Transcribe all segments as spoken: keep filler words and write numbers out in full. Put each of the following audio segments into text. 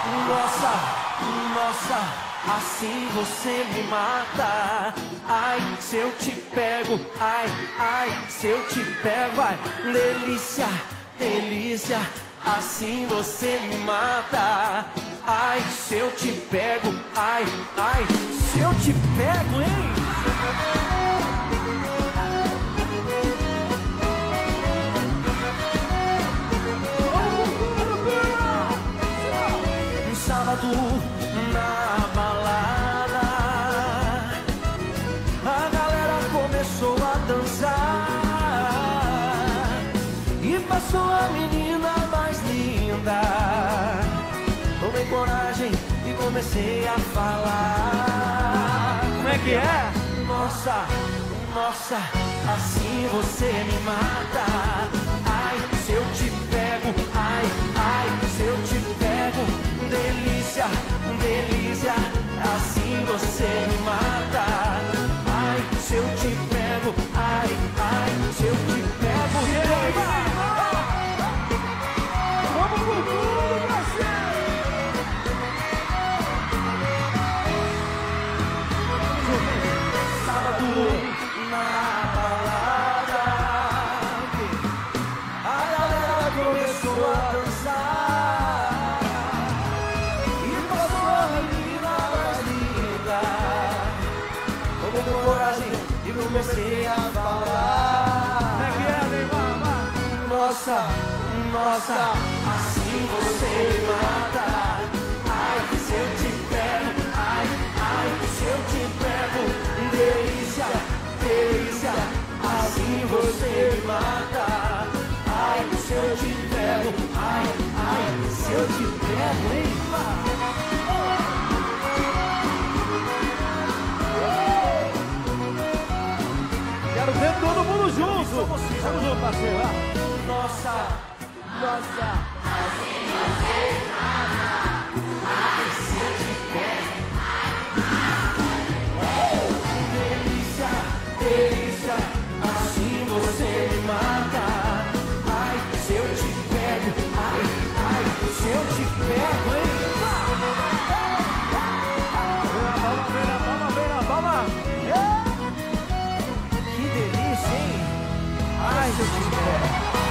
Nossa, nossa, assim você me mata. Ai, se eu te pego, ai, ai, se eu te pego, ai, delícia, delícia, assim você me mata. Ai, se eu te pego, ai, ai, se eu te pego, hein? Um sábado na balada, a galera começou a dançar e passou a menina mais linda. Tomei coragem e comecei a falar. Como é que é? Nossa, nossa, assim você me mata. Ai, se eu te pego, ai, ai, se eu te pego, delícia, delícia, assim você me mata. Ai, se eu te pego, ai, ai, se eu te pego, yeah. Vamos pro mundo, parceiro! Sábado na balada, a galera começou a dançar e passou a menina mais linda. Tomei coragem e comecei a falar. É que é, Neymar? Nossa, nossa, assim você me mata. Ai, se eu te pego, ai, ai, se eu te pego, delícia, delícia, assim você me mata. Ai, se eu te pego, ai, ai, se eu te pego, hein? Quero ver todo mundo junto. Vamos junto, parceiro. Nossa, nossa, assim você me mata. Ai, se eu te pego, delícia, delícia, assim você me mata. Ai, se eu te pego, ai, ai, se eu te pego, hein? Vem na palma, vem na palma, vem na palma. Que delícia, hein? Ai, se eu te pego.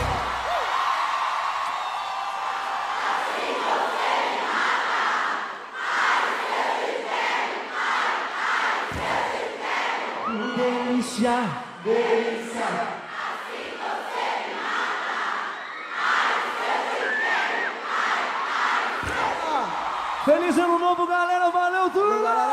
Delícia, delícia, assim você me mata. Ai, se eu te pego, ai, ai, se eu te pego. Feliz ano novo, galera. Valeu tudo!